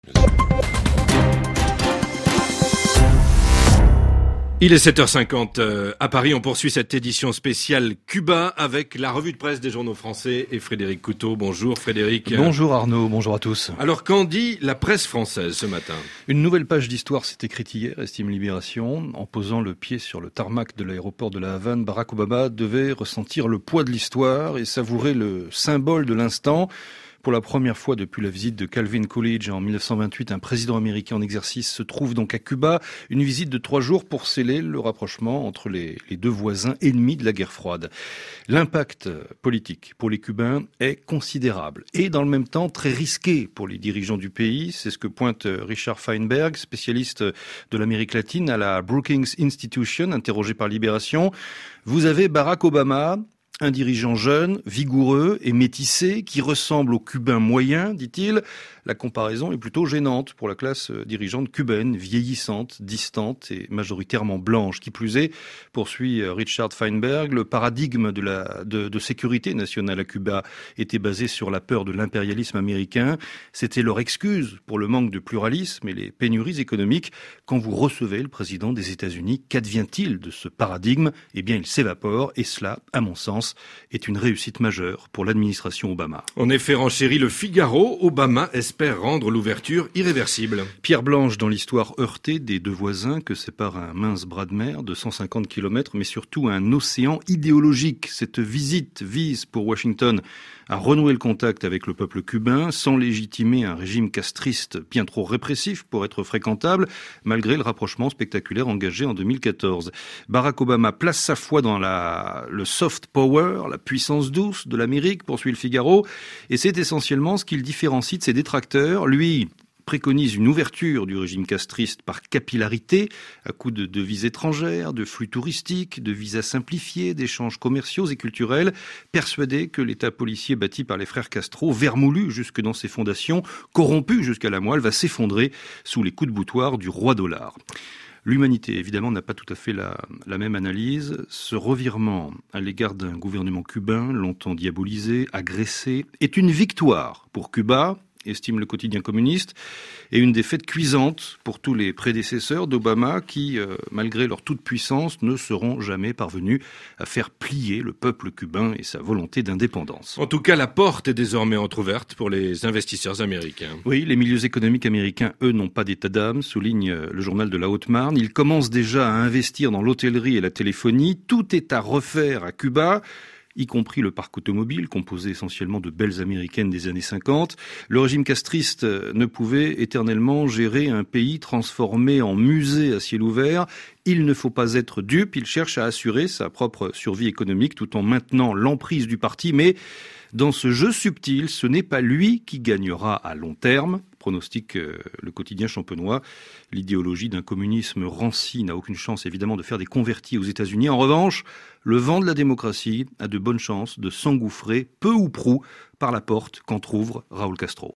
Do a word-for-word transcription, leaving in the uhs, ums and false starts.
Il est sept heures cinquante euh, à Paris. On poursuit cette édition spéciale Cuba avec la revue de presse des journaux français et Frédéric Couteau. Bonjour Frédéric. Bonjour Arnaud, bonjour à tous. Alors qu'en dit la presse française ce matin ? Une nouvelle page d'histoire s'est écrite hier, estime Libération. En posant le pied sur le tarmac de l'aéroport de la Havane, Barack Obama devait ressentir le poids de l'histoire et savourer le symbole de l'instant. Pour la première fois depuis la visite de Calvin Coolidge en mille neuf cent vingt-huit, un président américain en exercice se trouve donc à Cuba. Une visite de trois jours pour sceller le rapprochement entre les, les deux voisins ennemis de la guerre froide. L'impact politique pour les Cubains est considérable et dans le même temps très risqué pour les dirigeants du pays. C'est ce que pointe Richard Feinberg, spécialiste de l'Amérique latine à la Brookings Institution, interrogé par Libération. Vous avez Barack Obama, un dirigeant jeune, vigoureux et métissé qui ressemble aux Cubains moyens, dit-il. La comparaison est plutôt gênante pour la classe dirigeante cubaine, vieillissante, distante et majoritairement blanche. Qui plus est, poursuit Richard Feinberg, le paradigme de la de, de sécurité nationale à Cuba était basé sur la peur de l'impérialisme américain. C'était leur excuse pour le manque de pluralisme et les pénuries économiques. Quand vous recevez le président des États-Unis, qu'advient-il de ce paradigme ? Eh bien, il s'évapore et cela, à mon sens, est une réussite majeure pour l'administration Obama. En effet, renchérit le Figaro, Obama espère rendre l'ouverture irréversible. Pierre blanche dans l'histoire heurtée des deux voisins que sépare un mince bras de mer de cent cinquante kilomètres, mais surtout un océan idéologique. Cette visite vise pour Washington à renouer le contact avec le peuple cubain sans légitimer un régime castriste bien trop répressif pour être fréquentable, malgré le rapprochement spectaculaire engagé en deux mille quatorze. Barack Obama place sa foi dans la, le soft power, la puissance douce de l'Amérique, poursuit le Figaro, et c'est essentiellement ce qu'il différencie de ses détracteurs. Lui préconise une ouverture du régime castriste par capillarité, à coup de devises étrangères, de flux touristiques, de visas simplifiés, d'échanges commerciaux et culturels, persuadé que l'État policier bâti par les frères Castro, vermoulu jusque dans ses fondations, corrompu jusqu'à la moelle, va s'effondrer sous les coups de boutoir du roi dollar. L'humanité, évidemment, n'a pas tout à fait la, la même analyse. Ce revirement à l'égard d'un gouvernement cubain, longtemps diabolisé, agressé, est une victoire pour Cuba, estime le quotidien communiste, et une défaite cuisante pour tous les prédécesseurs d'Obama qui, euh, malgré leur toute-puissance, ne seront jamais parvenus à faire plier le peuple cubain et sa volonté d'indépendance. En tout cas, la porte est désormais entrouverte pour les investisseurs américains. Oui, les milieux économiques américains, eux, n'ont pas d'état d'âme, souligne le journal de la Haute-Marne. Ils commencent déjà à investir dans l'hôtellerie et la téléphonie. Tout est à refaire à Cuba, y compris le parc automobile, composé essentiellement de belles américaines des années cinquante. Le régime castriste ne pouvait éternellement gérer un pays transformé en musée à ciel ouvert. Il ne faut pas être dupe, il cherche à assurer sa propre survie économique tout en maintenant l'emprise du parti, mais dans ce jeu subtil, ce n'est pas lui qui gagnera à long terme, pronostique le quotidien champenois. L'idéologie d'un communisme ranci n'a aucune chance évidemment de faire des convertis aux États-Unis. En revanche, le vent de la démocratie a de bonnes chances de s'engouffrer peu ou prou par la porte qu'entrouvre Raúl Castro.